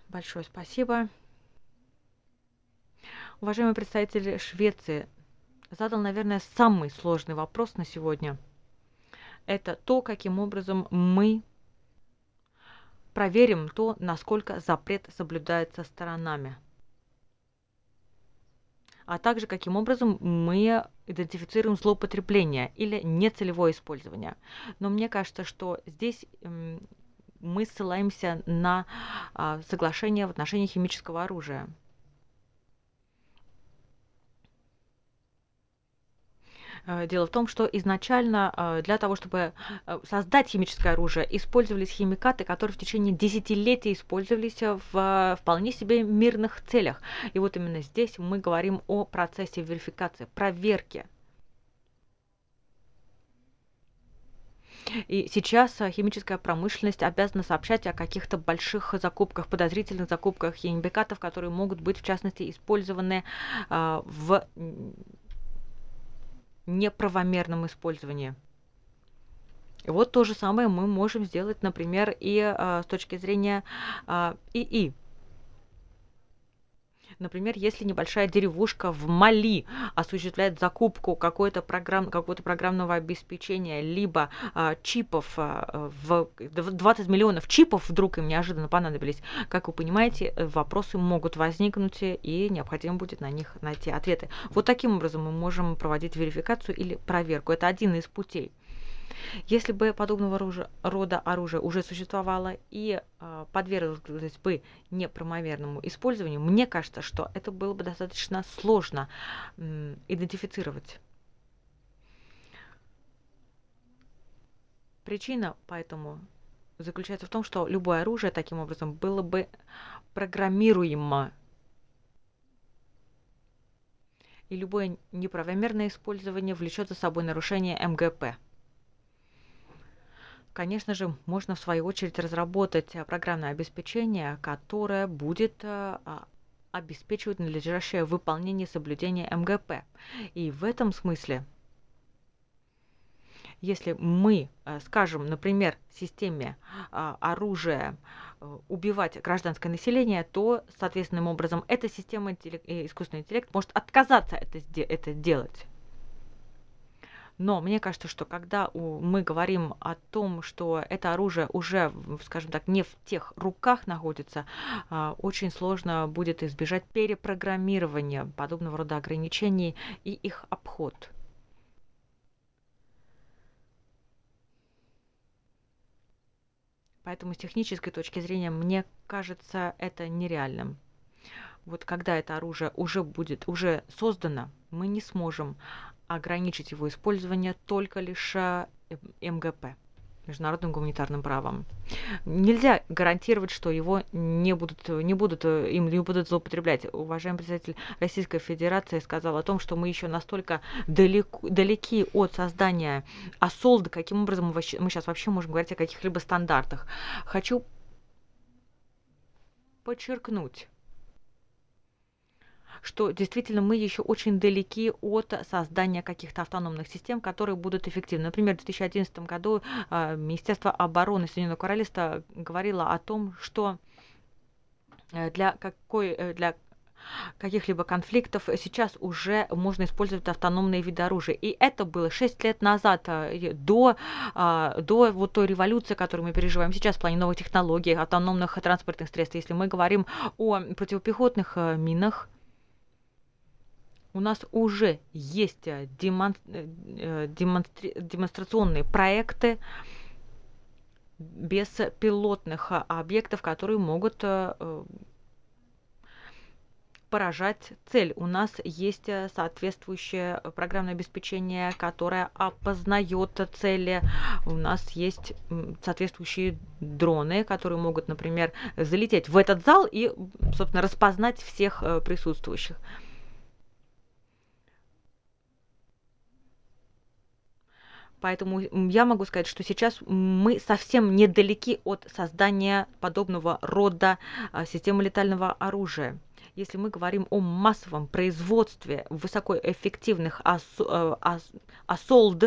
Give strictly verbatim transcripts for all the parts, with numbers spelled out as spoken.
Большое спасибо. Уважаемый представитель Швеции задал, наверное, самый сложный вопрос на сегодня. Это то, каким образом мы проверим то, насколько запрет соблюдается сторонами, а также каким образом мы идентифицируем злоупотребление или нецелевое использование. Но мне кажется, что здесь м, мы ссылаемся на а, соглашение в отношении химического оружия. Э, Дело в том, что изначально э, для того, чтобы э, создать химическое оружие, использовались химикаты, которые в течение десятилетий использовались э, в э, вполне себе мирных целях. И вот именно здесь мы говорим о процессе верификации, проверки. И сейчас э, химическая промышленность обязана сообщать о каких-то больших закупках, подозрительных закупках химикатов, которые могут быть, в частности, использованы а, в н- неправомерном использовании. И вот то же самое мы можем сделать, например, и а, с точки зрения а, ИИ. Например, если небольшая деревушка в Мали осуществляет закупку какой-то программ, какого-то программного обеспечения, либо а, чипов, а, в двадцать миллионов чипов вдруг им неожиданно понадобились, как вы понимаете, э, вопросы могут возникнуть, и необходимо будет на них найти ответы. Вот таким образом мы можем проводить верификацию или проверку. Это один из путей. Если бы подобного оружия- рода оружие уже существовало и а, подверглось бы неправомерному использованию, мне кажется, что это было бы достаточно сложно м, идентифицировать. Причина поэтому заключается в том, что любое оружие таким образом было бы программируемо, и любое неправомерное использование влечет за собой нарушение эм гэ пэ. Конечно же, можно в свою очередь разработать э, программное обеспечение, которое будет э, а, обеспечивать надлежащее выполнение соблюдения эм гэ пэ. И в этом смысле, если мы э, скажем, например, системе а, оружия э, убивать гражданское население, то, соответственным образом, эта система интеллек- э, искусственный интеллект может отказаться это, сде- это делать. Но мне кажется, что когда у мы говорим о том, что это оружие уже, в скажем так, не в тех руках находится, а, очень сложно будет избежать перепрограммирования подобного рода ограничений и их обход. Поэтому с технической точки зрения, мне кажется, это нереальным. Вот когда это оружие уже будет, уже создано, мы не сможем ограничить его использование только лишь а, эм гэ пэ, международным гуманитарным правом. Нельзя гарантировать, что его не будут, не будут, э, им не будут злоупотреблять. Уважаемый представитель Российской Федерации сказал о том, что мы еще настолько далеко, далеки от создания АСОЛД, каким образом мы, вообще, мы сейчас вообще можем говорить о каких-либо стандартах. Хочу подчеркнуть, что действительно мы еще очень далеки от создания каких-то автономных систем, которые будут эффективны. Например, в две тысячи одиннадцатом году а, Министерство обороны Соединенного Королевства говорило о том, что э, для, какой, э, для каких-либо конфликтов сейчас уже можно использовать автономные виды оружия. И это было шесть лет назад, а, и до, а, до вот той революции, которую мы переживаем сейчас в плане новых технологий, автономных транспортных средств. Если мы говорим о противопехотных э, минах, у нас уже есть э, демон- э, э, демонстри- демонстрационные проекты беспилотных а, объектов, которые могут э, э, поражать цель. У нас есть э, соответствующее э, программное обеспечение, которое опознает цели. У нас есть м, соответствующие дроны, которые могут, например, залететь в этот зал и, собственно, распознать всех э, присутствующих. Поэтому я могу сказать, что сейчас мы совсем недалеки от создания подобного рода а, системы летального оружия. Если мы говорим о массовом производстве высокоэффективных ас, э, ас- асолд,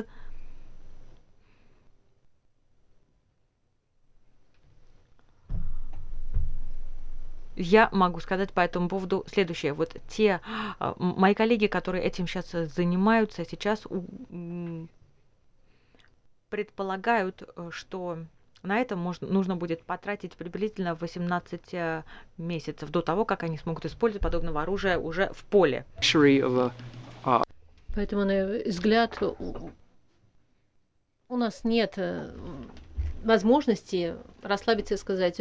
Я могу сказать по этому поводу следующее. Вот те а, м- мои коллеги, которые этим сейчас занимаются, сейчас у- м, предполагают, э, что на это можно, нужно будет потратить приблизительно восемнадцать э, месяцев до того, как они смогут использовать подобного оружия уже в поле. luxury of a uh, Поэтому, на мой взгляд, у у нас нет э, возможности расслабиться и сказать: